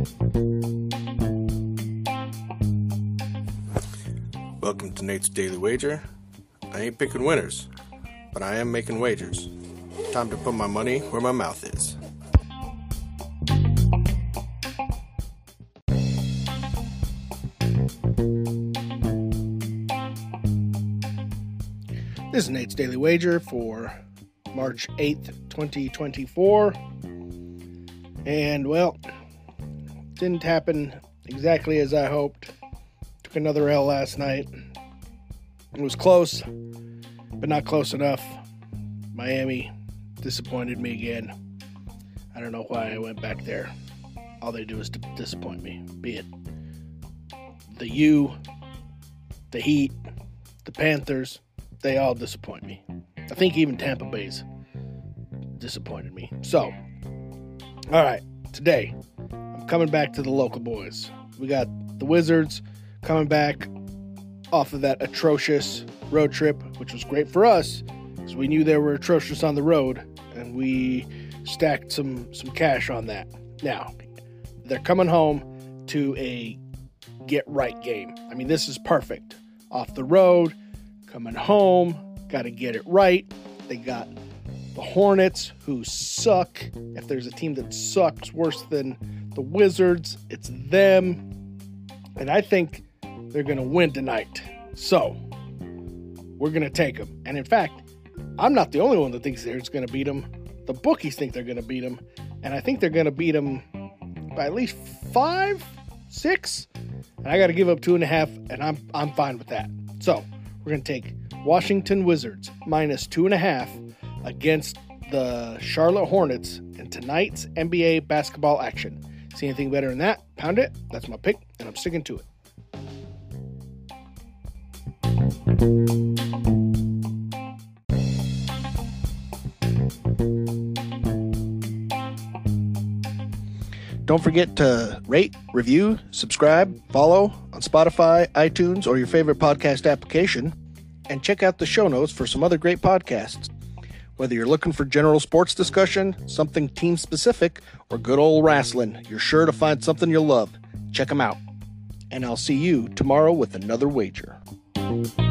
Welcome to Nate's Daily Wager. I ain't picking winners, but I am making wagers. Time to put my money where my mouth is. This is Nate's Daily Wager for March 8th, 2024. And, well, didn't happen exactly as I hoped. Took another L last night. It was close, but not close enough. Miami disappointed me again. I don't know why I went back there. All they do is disappoint me. Be it the U, the Heat, the Panthers, they all disappoint me. I think even Tampa Bay's disappointed me. So, all right, today I'm coming back to the local boys. We got the Wizards coming back off of that atrocious road trip, which was great for us because we knew they were atrocious on the road, and we stacked some cash on that. Now, they're coming home to a get-right game. I mean, this is perfect. Off the road, coming home, got to get it right. They got the Hornets, who suck. If there's a team that sucks worse than the Wizards, it's them. And I think they're going to win tonight. So, we're going to take them. And in fact, I'm not the only one that thinks they're going to beat them. The bookies think they're going to beat them. And I think they're going to beat them by at least 5, 6. And I got to give up 2.5, and I'm fine with that. So, we're going to take Washington Wizards minus 2.5 against the Charlotte Hornets in tonight's NBA basketball action. See anything better than that? Pound it. That's my pick, and I'm sticking to it. Don't forget to rate, review, subscribe, follow on Spotify, iTunes, or your favorite podcast application, and check out the show notes for some other great podcasts. Whether you're looking for general sports discussion, something team-specific, or good old wrestling, you're sure to find something you'll love. Check them out. And I'll see you tomorrow with another wager.